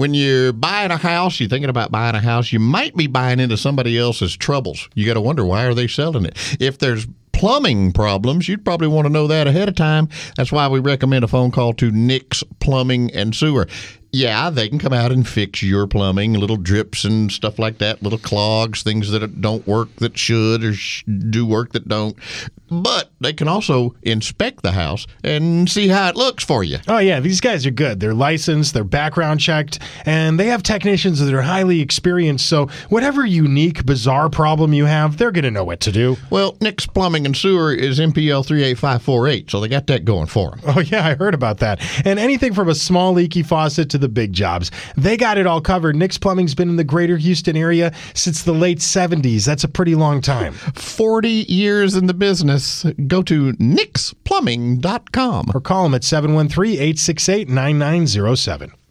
when you're buying a house, you're thinking about buying a house, you might be buying into somebody else's troubles. You got to wonder, why are they selling it? If there's plumbing problems, you'd probably want to know that ahead of time. That's why we recommend a phone call to Nick's Plumbing and Sewer. Yeah, they can come out and fix your plumbing, little drips and stuff like that, little clogs, things that don't work that should or do work that don't. But they can also inspect the house and see how it looks for you. Oh, yeah, these guys are good. They're licensed, they're background checked, and they have technicians that are highly experienced. So whatever unique, bizarre problem you have, they're going to know what to do. Well, Nick's Plumbing and Sewer is MPL 38548, so they got that going for them. Oh, yeah, I heard about that. And anything from a small leaky faucet to the big jobs, they got it all covered. Nick's Plumbing's been in the greater Houston area since the late 70s. That's a pretty long time. 40 years in the business. Go to nicksplumbing.com or call them at 713-868-9907.